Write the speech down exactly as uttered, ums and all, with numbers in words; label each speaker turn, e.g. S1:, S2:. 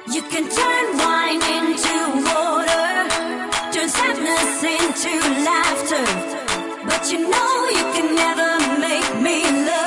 S1: You can turn wine into water, turn sadness into laughter, but you know you can never make me love.